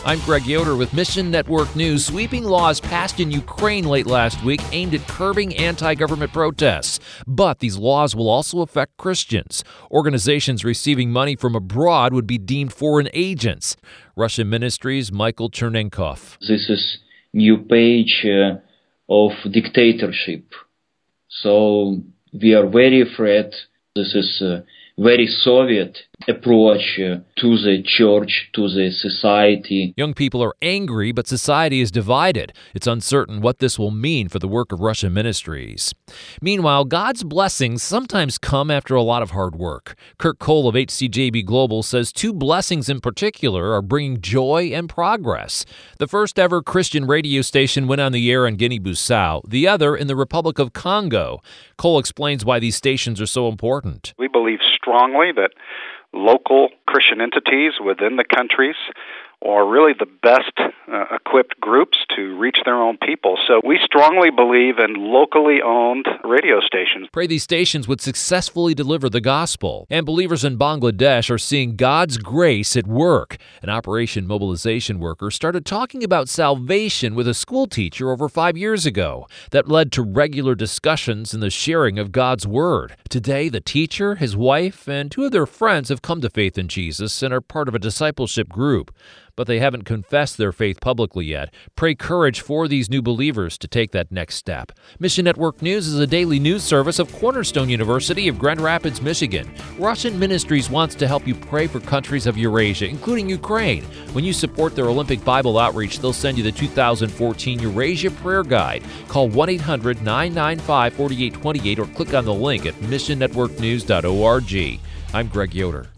I'm Greg Yoder with Mission Network News. Sweeping laws passed in Ukraine late last week aimed at curbing anti-government protests. But these laws will also affect Christians. Organizations receiving money from abroad would be deemed foreign agents. Russian Ministries' Michael Chernenkov. This is new page of dictatorship. So we are very afraid. This is a very Soviet approach to the church, to the society. Young people are angry, but society is divided. It's uncertain what this will mean for the work of Russian ministries. Meanwhile, God's blessings sometimes come after a lot of hard work. Kirk Cole of HCJB Global says two blessings in particular are bringing joy and progress. The first ever Christian radio station went on the air in Guinea-Bissau, the other in the Republic of Congo. Cole explains why these stations are so important. We believe strongly that local Christian entities within the countries are really the best equipped groups to reach their own people. So we strongly believe in locally owned radio stations. Pray these stations would successfully deliver the gospel. And believers in Bangladesh are seeing God's grace at work. An Operation Mobilization worker started talking about salvation with a school teacher over 5 years ago. That led to regular discussions and the sharing of God's word. Today, the teacher, his wife, and 2 of their friends have come to faith in Jesus and are part of a discipleship group. But they haven't confessed their faith publicly yet. Pray courage for these new believers to take that next step. Mission Network News is a daily news service of Cornerstone University of Grand Rapids, Michigan. Russian Ministries wants to help you pray for countries of Eurasia, including Ukraine. When you support their Olympic Bible outreach, they'll send you the 2014 Eurasia Prayer Guide. Call 1-800-995-4828 or click on the link at missionnetworknews.org. I'm Greg Yoder.